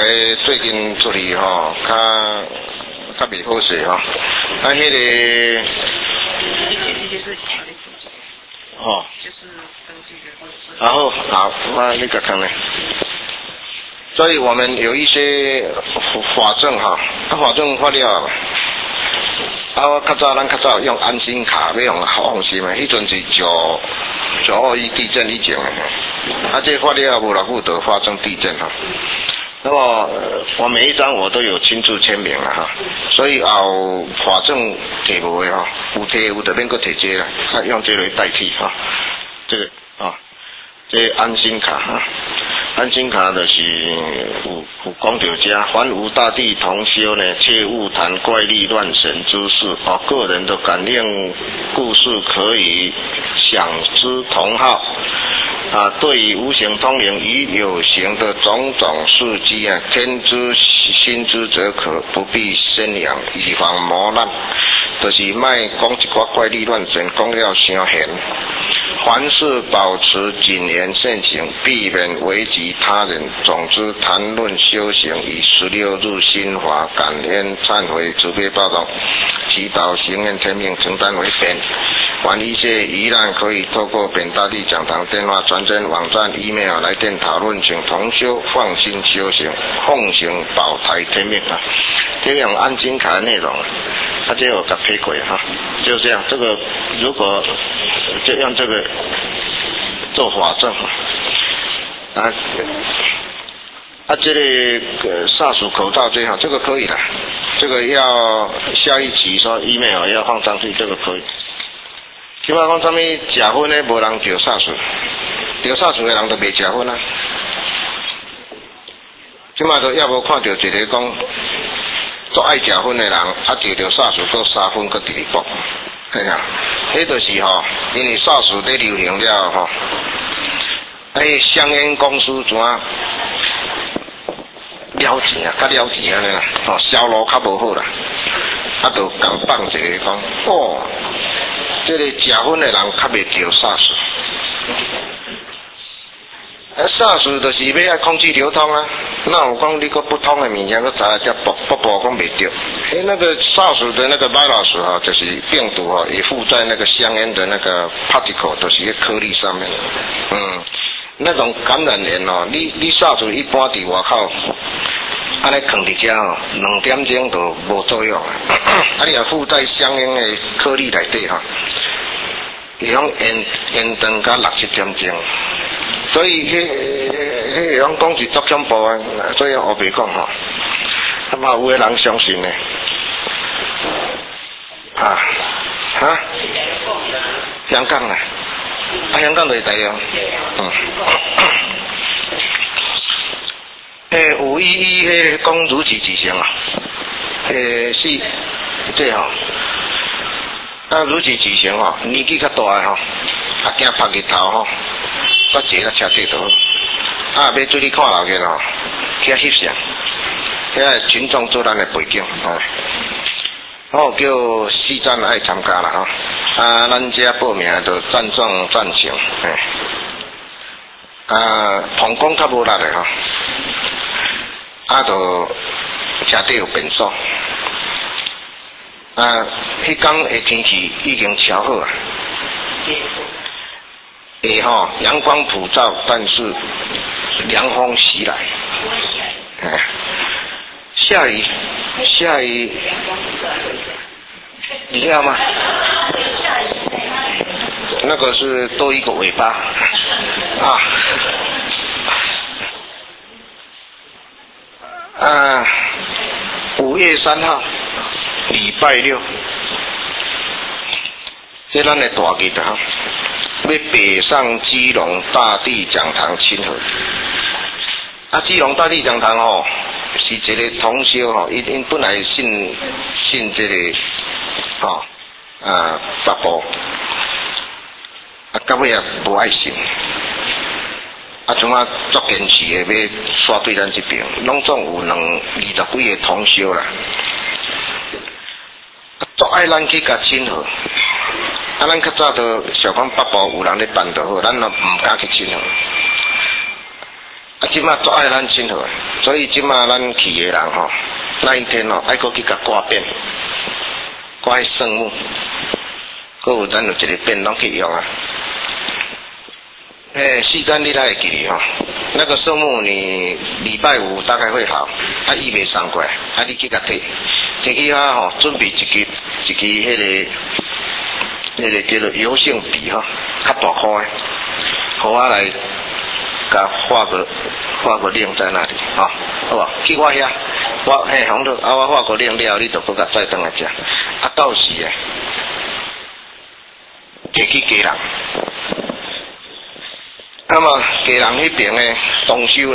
最近处理吼，较袂好势吼。迄个，哦，然后好，那个看呢。所以我们有一些法证哈，法证发了。我较早用安心卡，要用放心的，迄阵是921地震以前的，这发了无偌久就发生地震哈。那么我每一张我都有亲自签名了哈，所以法证摕无的哈，有摕有就免搁摕这啦，用这来代替哈，这个这安心卡哈。安心卡就是有讲到这，凡无大地同修呢，切勿谈怪力乱神之事。个人的感应故事可以想知同好。对于无形通灵与有形的种种事迹天知心知则可，不必宣扬，以防磨难。就是莫讲一寡怪力乱神，讲了伤闲。凡事保持谨言慎行，避免危及他人。总之，谈论修行以16日心法感恩忏悔慈悲包容祈祷行愿天命承担为本。凡一切疑难可以透过本大地讲堂电话传真网站 email 来电讨论，请同修放心修行，奉行保台天命啊！这种安心卡的内容，这有个配轨哈，就这样。这个如果就用这个做法证这个萨属口罩最好，这个可以的，这个要下一期说 email 要放上去，这个可以。起码讲什么食薰的无人着萨属，着萨属的人都袂食薰啊。起码都要无看到一个讲足爱食薰的人，着萨属搁3分搁直直讲，嘿啊，迄就是吼，因为萨属在流行了吼，香烟公司怎了钱啊，较了钱安尼啦，销路较无好啦，就共放一个讲，这个食薰的人较袂着萨属。萨属就是要爱空气流通啊，那有讲你个不通的物件，个查只卜讲袂着。那个萨属的那个 virus 就是病毒也附在那个香烟的那个 particle， 都是颗粒上面。那种感染源你萨属一般伫外口，安尼放伫遮2点钟就无作用。你若附在香烟的颗粒内底伊讲延长到6、7点钟。所以迄种讲是足恐怖啊，所以我袂讲有的人相信呢。香港啊，香港就是这样。511迄讲如期举行是这如期举行年纪较大的惊晒日头我坐在车底头，要出去看楼个去翕相，遐群众做咱的背景我叫四站爱参加啦咱遮报名就赞壮赞成膀胱较无力的就车底有便所迄天的天气已经超好阳光普照，但是凉风袭来，下雨，你知道吗？那个是多一个尾巴5月3号，礼拜六，这咱的大日子要北上基隆大地讲堂亲和。基隆大地讲堂是一个同修因本来信这个法部，到尾也无爱信，怎啊足坚持的要刷对咱这边，拢总有20几个同修啦，足爱咱去甲亲和。咱较早都想讲北部有人咧办就好，咱就唔敢去亲和。 即马足爱咱亲好，所以即马咱去的人吼，那一天吼，爱搁去甲挂变，挂迄圣母，搁有咱有一个变拢去用啊。细专你会记吼，那个圣母你礼拜五大概会好，伊袂送过来，你去甲摕，摕去吼，准备一支迄个叫做油性笔吼，较大块的，互我来甲画个亮在那里，吼，好无？去我遐，我红头，我画个亮了，你就搁甲再转来食，到时摕去家人。那么家人迄边呢，装修呢，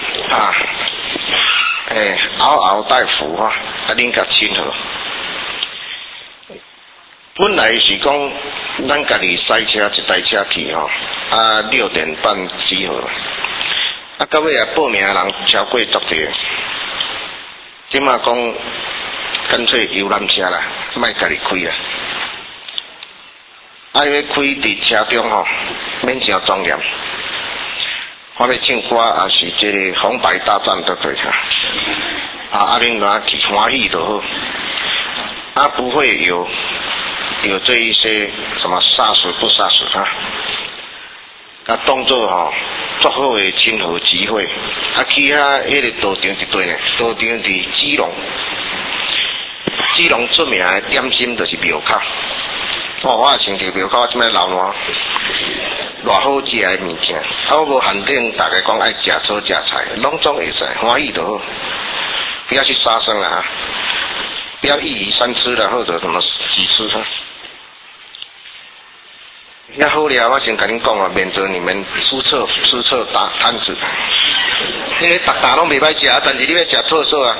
嗷嗷待哺哈，恁甲亲好。本来是讲咱家己塞车一台车去吼，6点半集合，到尾报名的人超过10个，即马讲干脆游览车啦，莫家己开啦。要开伫车中吼，免诚庄严。我要唱歌也是这个红白大战都对哈，恁若去欢喜就好，不会有这一些什么杀死不杀死当作吼足好的亲和机会，去迄个道场一对呢，道场伫基隆出名的点心就是庙口，我也想着庙口即摆老烂。偌好食的物件，我无限定大家讲爱食草食菜，拢总会使，欢喜就好，不要去杀生啦，不要一鱼三吃啦，或者什么几吃哈。那好了，我先跟恁讲啊，免得你们吃错打摊子，因为大拢袂歹食，但是你要食错错啊，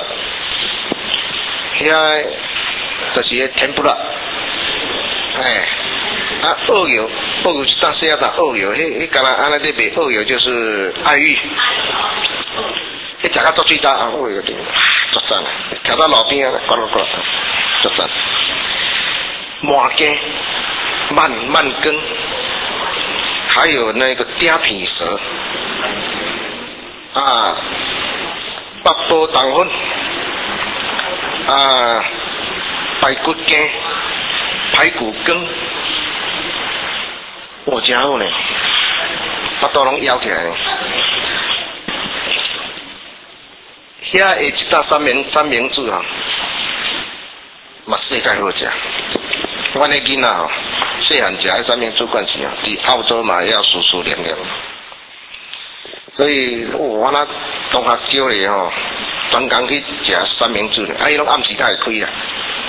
遐就是迄天不啦，鳄油是当时要打鳄油，迄干那安那在卖鳄油就是爱玉，迄食甲足水渣，鳄油足赞，跳到路边啊，呱，足赞。麻鸡、慢羹，还有那个嗲皮蛇，八宝糖粉，排骨羹、排骨羹。我真好呢，巴肚拢摇起来呢。遐下一道三明治哈，嘛世界好食。阮的囡仔吼，细汉食迄三明治惯是啊，伫澳洲嘛要舒舒凉凉。所以我那同学叫咧吼，专工去食三明治，伊拢暗时才会开啦。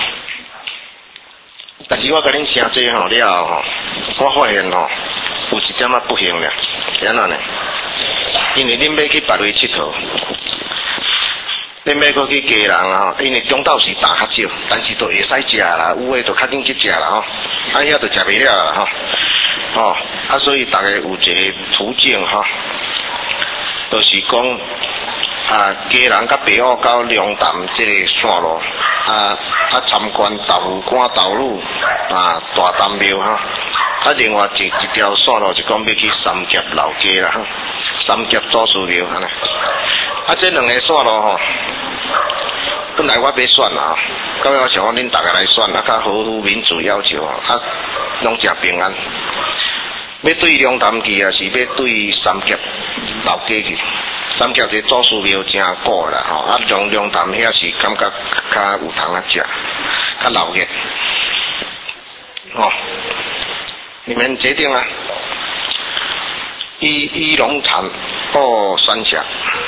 但是我甲恁声这吼了吼，我发现吼有一点不行了，安怎呢？因为恁要去别位佚佗，恁要过去家人啊，因为中昼时打较少，但是都会使食啦，有诶就较紧去食啦吼，遐就食袂了啦吼，所以大家有一个途径吼，就是讲家人甲爸母到龙潭这个线路参观豆腐馆豆乳大潭庙哈，另外一条线路是讲要去三峡老街啦，三峡祖师庙安尼，这两个线路吼，本来我要选啦，到尾我想讲恁大家来选，较合乎民主要求拢食平安。要对龙潭去啊，是要对三峡老街去。三峡这祖师庙真古啦吼，龙潭遐是感觉较有通食，较老热。你们决定啊？一龙潭三峡。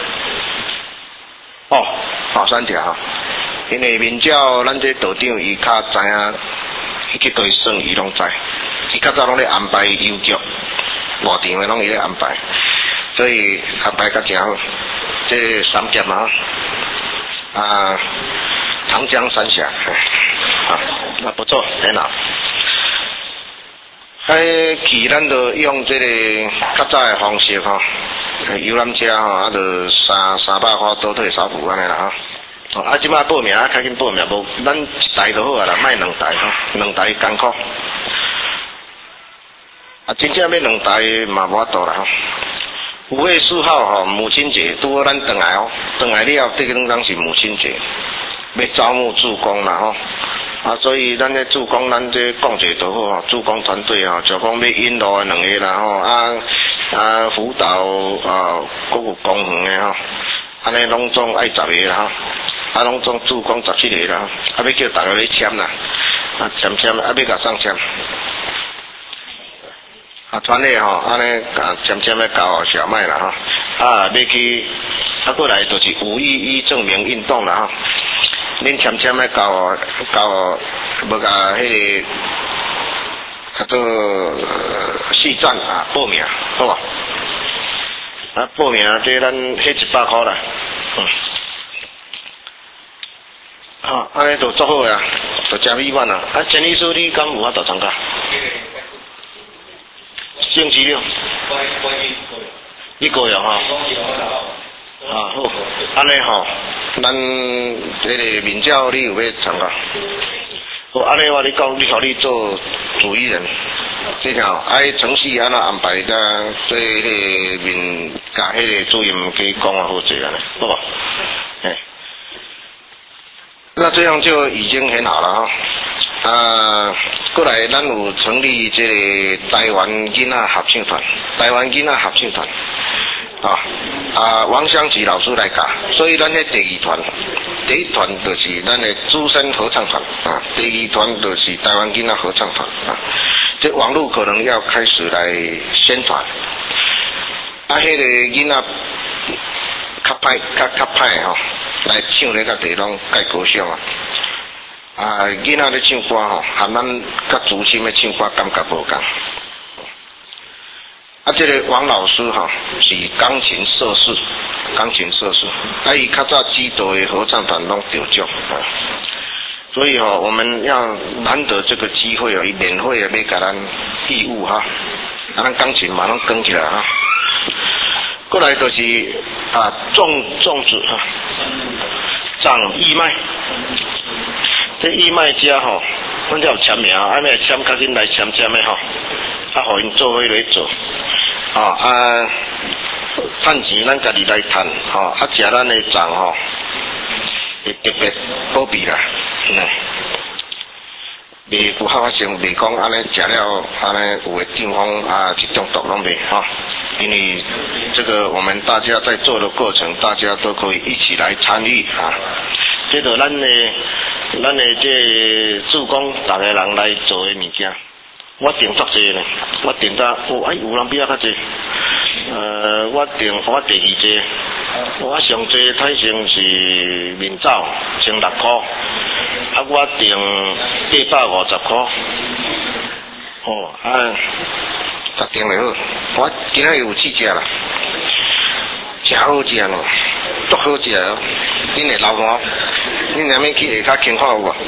三峡哈，因为面照咱这道长伊较知影，伊去对算伊拢知，伊较早拢咧安排邮局，外场的拢伊咧安排，所以安排较真好。这三峡嘛，长江三峡，那不错，很好。去咱就用这个较早的方式吼，游览车吼，就300块倒退少付安尼啦吼。即摆报名较紧报名，无咱一台就好啊啦，卖2台吼，2台艰苦。真正要2台嘛无法度啦吼。 5月4号母亲节，拄好咱回来哦，回来了，这个当是母亲节，要招募志工啦所以咱咧志工，咱这讲者都好志工团队就讲要引路的2个啦辅导各有公园的安尼拢总爱10个啦拢总志工17个啦，要叫大家来签啦，签要甲上签。团咧安尼签要交小麦啦要去过来就是511证明运动啦恁签要交无甲迄个叫做系站报名好无？报名这咱迄100块啦，安尼就足好呀，就真美满啦。陈医师你敢有法度参加？星期六。1个月好，安尼咱这个民教你有要参加？好，安尼我你讲，你互你做主持人，这条程序安怎安排的？做迄个民甲迄个主任去讲好济安尼，好不？那这样就已经很好了过来咱有成立这个台湾囡仔合唱团，王湘琪老师来教，所以咱的第1团就是咱的资深合唱团第2团就是台湾囡仔合唱团这网络可能要开始来宣传迄个囡仔较歹来唱咧，甲地拢介高尚囡仔咧唱歌和咱甲主唱咧唱歌感觉无共。这个王老师是钢琴硕士，伊较早指导的合唱团拢得奖所以我们要难得这个机会伊免费要给咱义务咱钢琴嘛拢跟起来过来就是粽子长义卖，这义卖家阮才有签名安尼签较紧来签互因做伙来做趁钱咱家己来趁食咱的粽会特别保庇啦袂不好像袂讲安尼食了安尼有的地方是中毒拢袂因为这个我们大家在做的过程，大家都可以一起来参与这个咱的这志工大家人来做的物件，我订足济呢，我订到有人比较较济，我订我第2济，我上济太成是面罩16块，我订850块，才订了好，我今仔有4只啦，真好食呢，足好食哦，恁会留我，恁下面去下骹轻看有无？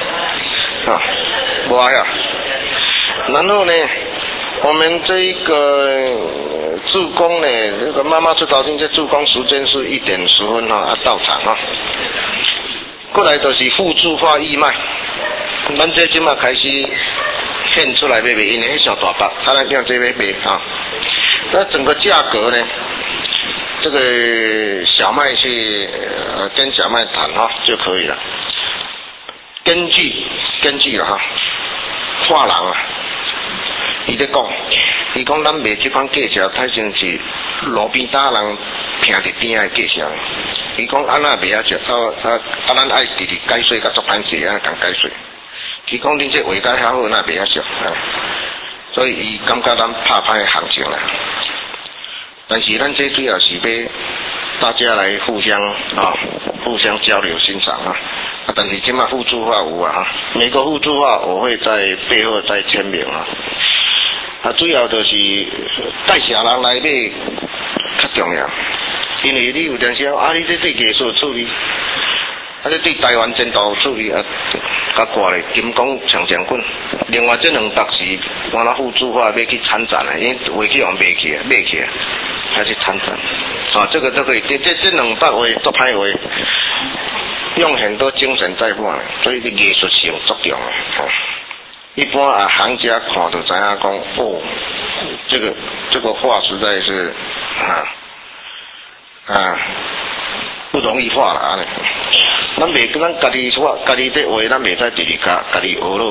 无啊。然后呢，我们这一个志工呢，这个妈妈出头天这志工时间是1点10分到场过来就是复制化义卖，咱这即马开始现出来卖，因为迄上大包，咱用这卖那整个价格呢，这个小麦去跟小麦谈就可以了。根据了画廊伊在讲咱卖这款价钱，太像是路边搭人平伫边仔的价钱。伊讲安那袂晓食，咱爱直直解说甲足歹势共解说。伊讲恁这话解较好，那袂晓食所以伊感觉咱拍歹行情啦。但是咱这主要是要大家来互相交流欣赏但是现在互助化有每个互助化我会在背后再签名主要就是带啥人来买较重要，因为你有阵时你这对艺术处理，这对台湾前途处理较挂咧金光长城馆，另外这2百是我那互助化要去参展因为回去用买起还是参展这个都可以，这200话做歹话，用很多精神在画所以艺术性作用一般行家看就知影讲这个画实在是不容易化了啊！咱家己在话，咱袂使直直家己学咯。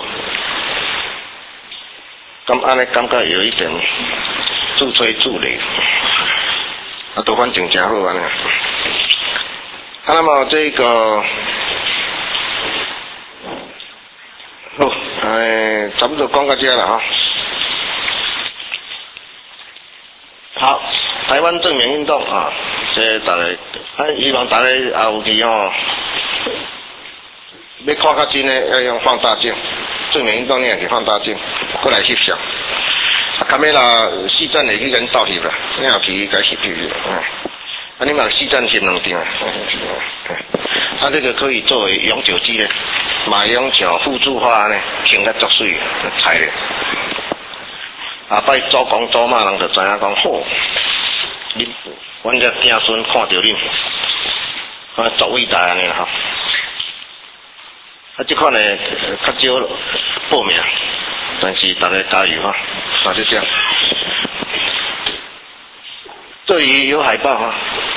咁安尼感觉有一点自吹自擂，都反正真好安尼。那么这个，好，差不多讲到这了哈。好，台湾正面运动啊，这大家，希望大家后期哦，要看较真的要用放大镜，正面运动你也可以放大镜，过来翕相。卡梅拉四站会去跟倒翕啦，你后期该翕翕。你嘛四站翕两张这个可以作为永久机呢，马永久辅助化呢，轻得足水彩咧。摆祖公祖妈人就知影讲，好，恁阮个子孙看到恁，足伟大安尼啦吼。这款呢较少报名，但是大家加油哈，就这样。这里有海报哈，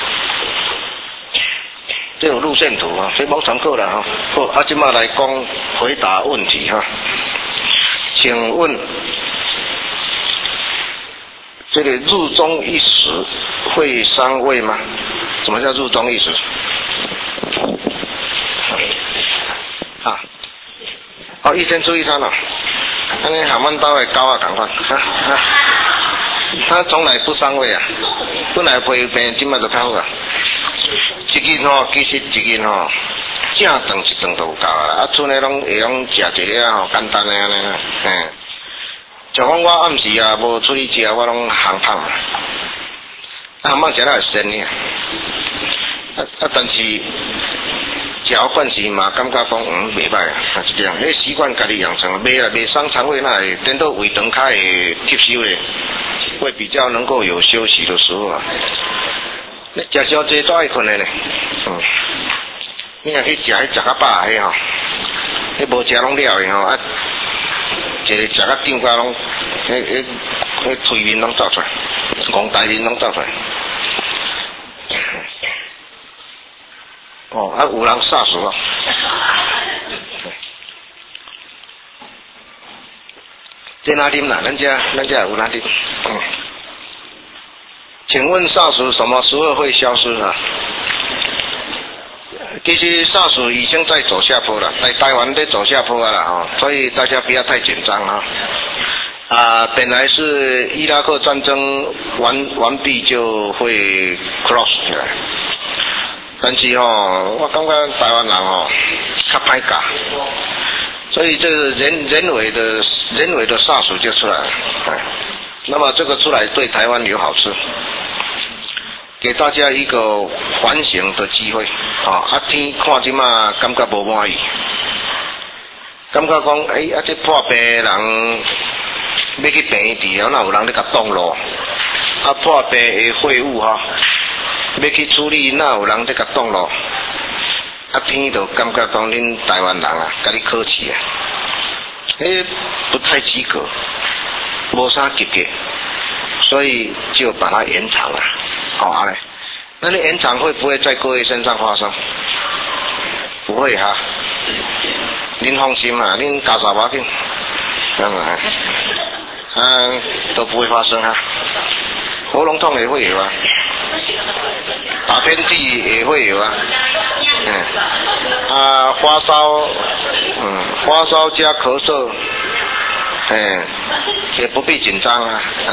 这有路线图啊，这冇参考啦哈。好，即马来讲回答问题哈，请问。这个入中一时会伤胃吗？什么叫入中一时？一天出一餐了，安尼喊阮兜的狗同款，它从来不伤胃啊，本来皮病即摆就较好啊。一日其实一日正顿一顿就有够啦，剩的拢会用食一个简单的安尼啦，像讲我暗时无出去食，我拢烘汤，烘食了会鲜呢。但是食惯时嘛，感觉讲袂歹啊，是这样。迄习惯家己养成，袂伤肠胃，那会等到胃肠较会吸收的，会比较能够有休息的时候啊。你食少济都爱困的呢，你若去食较饱迄吼，迄无食拢了的吼一个食到顶甲拢，迄腿面拢走出来，戆大面拢走出来。有人煞死啊！这哪啉啦？咱家有哪啉？请问煞鼠什么时候会消失啊？其实煞鼠已经在走下坡了，在台湾在走下坡了所以大家不要太紧张本来是伊拉克战争完毕就会 cross 起来，但是我感觉台湾人较歹教，所以这个人为的煞鼠就出来了。那么这个出来对台湾有好处，给大家一个反省的机会天看即马感觉无满意，感觉讲这破病的人要去病院治疗，哪有人咧甲挡路？破病的废物要去处理，哪有人咧甲挡路？天就感觉讲恁台湾人甲你客气不太及格，无啥及格，所以就把它延长了。那你延长会不会在各位身上发生？不会您放心您加啥把劲，都不会发生喉咙痛也会有打喷嚏也会有发烧加咳嗽，也不必紧张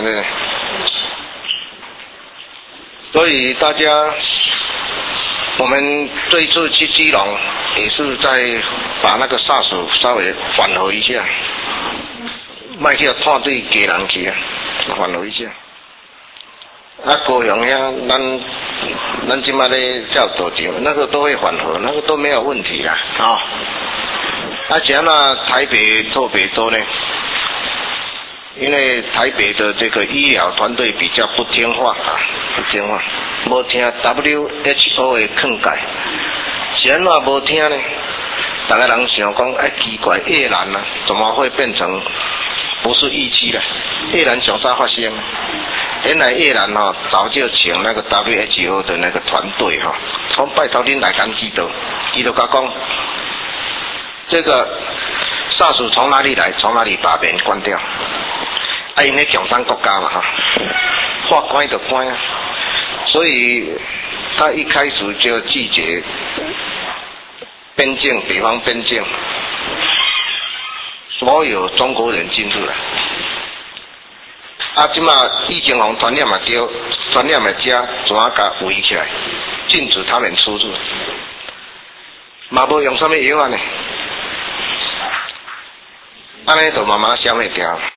所以大家，我们这一次去基隆也是在把那个煞鼠稍微缓和一下，卖去拖对家人去缓和一下。高雄遐，咱今麦咧叫多久，那个都会缓和，那个都没有问题啦台北特别多呢，因为台北的这个医疗团队比较不听话无听 WHO 的劝解，是安怎无听呢？大家人想讲奇怪，越南怎么会变成不是疫区了？越南上早发生， 原来越南早就请那个 WHO 的那个团队说拜托恁来讲基督讲，这个 SARS 从哪里来，从哪里把别人关掉。因为共产国家嘛话关就关所以他一开始就拒绝边境北方边境所有中国人进入来。即马疫情红传染嘛叫传染的家怎啊甲围起来，禁止他们出入，嘛无用什么药呢？安尼就慢慢消灭掉。